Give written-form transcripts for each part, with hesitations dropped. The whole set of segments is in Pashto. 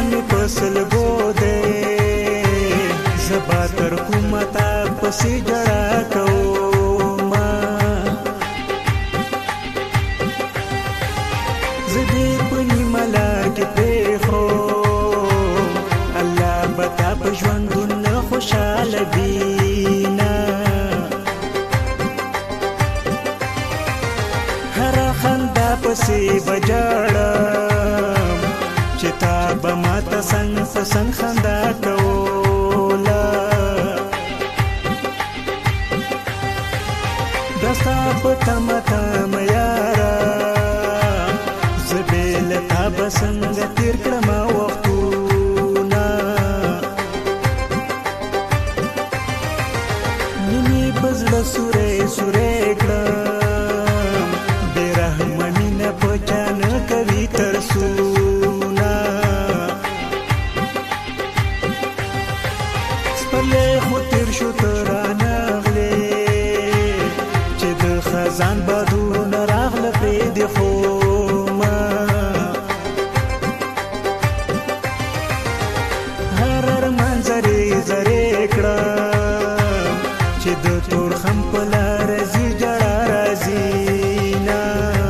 می پسل گو دے زبا تر کومتا پسی جڑا کوما زدی پنی ملار کی پیخو اللہ بتا پجوندن خوشحال بینا هر خندا پسی بجاڑم چتا بماتا سنگ پسنگ خندا کولا دستا پتا متا میارا زبیل تا بسنگ تیر کرما وقتونا نمی بزل سوره سوره کرم بے رحم مین پچان کوي ترسونا سپرلی خو تیر شو ترانغلی چې د خزان بادون راغله پرې د خوما هر منظرې زرې کړم چې د تور خم په لار ځي جړا راځي نه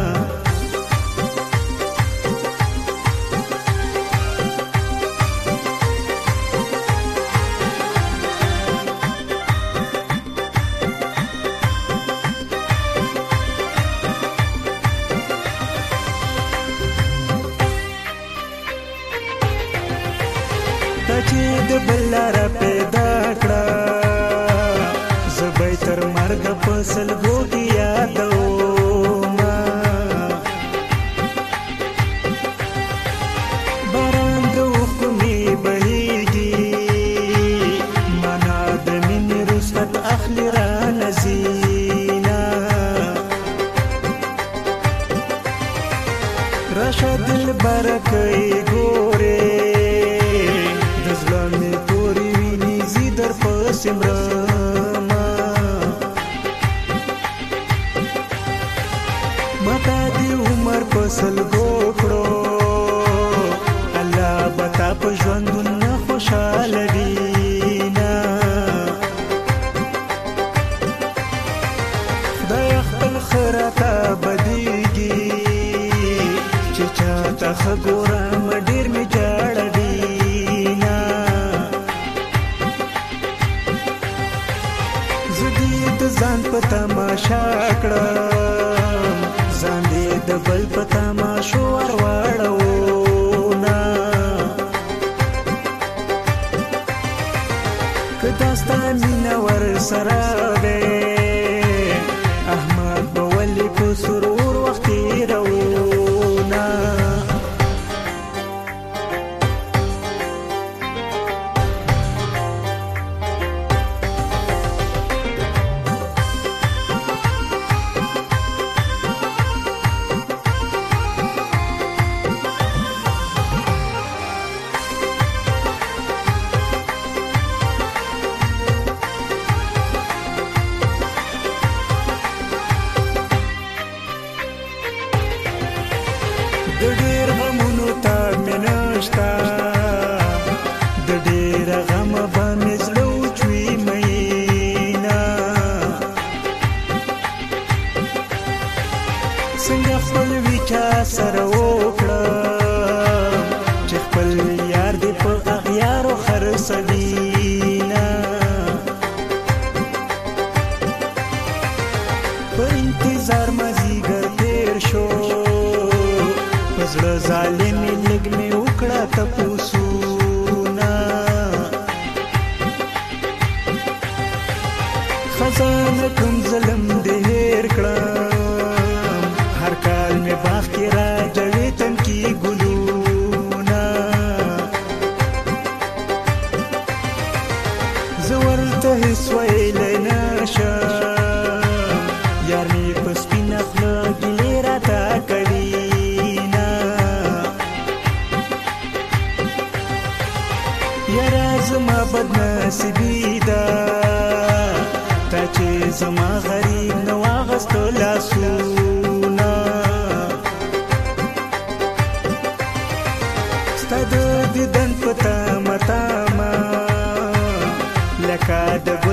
چې د بلار پیدا کړه زبې تر مرګ فصل ګوګي یادوما باران د حکمي بهيږي منا د مینې رسوت اخلي را نزینا راشد البرکې ګورې زلمی پوری ویني زی در پسیم رما متا دی عمر پسل گوکڑو اللہ بتا پجوندن خوشحال دینا خدای خپل خراتا بدیگی چه چاہتا خگورم دیر می جاڑ ځان په تماشا کړم ځان دې د بل په تماشو ورواړونا که داستا مینه ورسره دی احمد به ولې په سرور وخت تېرونا د ډېر غمونو تاب مې نشته د ډېر غمه به مې زړه وچوي مینا څنګه خپل ویچا سره وکړم چې خپل یار دې په اغیارو خرڅوینا په انتظار مازیګر تېر شو زړه ظالمې لږ مې وکړه تپوسونه خزانه کوم ظلم دې هېر کړم هر کال مې باغ کې راجوې تنکي ګلونه زه ورته هېڅ ویلی نشم یار مې په سپینه خوله ګیلې راته کوي یاره زما بدنصیبي ده تا چې زما غریب نه واغستو لاسونه ستا د دیدن لکه د